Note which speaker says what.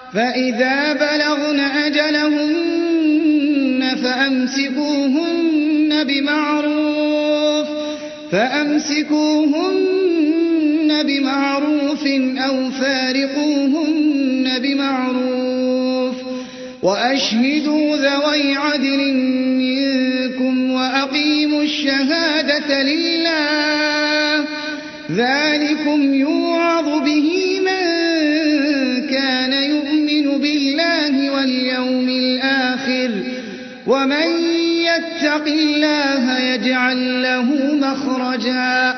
Speaker 1: فإذا بلغن أجلهن فأمسكوهن بمعروف أو فارقوهن بمعروف وأشهدوا ذوي عدل منكم وأقيموا الشهادة لله ذلكم يوعظ به من كان يؤمن بالله واليوم الآخر ومن يتق الله يجعل له مخرجا